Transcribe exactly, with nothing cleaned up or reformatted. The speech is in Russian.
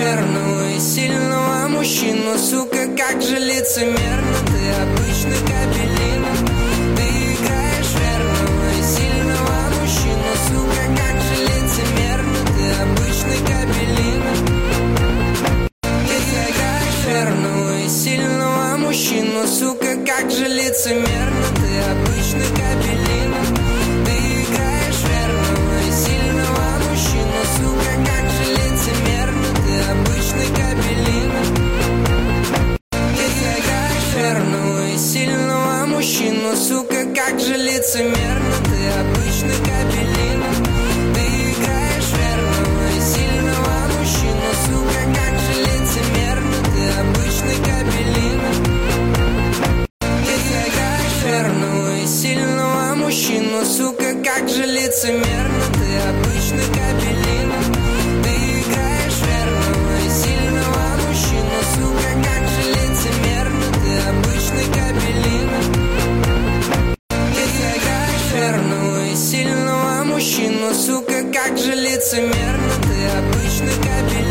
верного и сильного мужчину, сука, как же лицемерно. Ты обычный кабелин. Ты играешь верного и сильного мужчину, сука, как же лицемерно. Ты обычный кабелин. Ты играешь верного и сильного мужчину, сука, как же лицемерно. Ты обычный кабелин. Ты играешь верного и сильного мужчину, сука, как же лицемерно. Ты обычный кабелин. Ты играешь верного и сильного мужчину, сука, как же лицемерно. Ты обычный кабелин. Ты играешь верного и сильного мужчину, сука, как же лицемерно. Ты обычный кабелин. Ты играешь верного и сильного мужчину, сука, как же лицемерно. Ты обычный кабелин. Ты играешь верного и сильного мужчину, сука, как же лицемерно. Ты обычный кабелин. Ты играешь верного и сильного мужчину, сука, как же лицемерно. Ты обычный кабелин.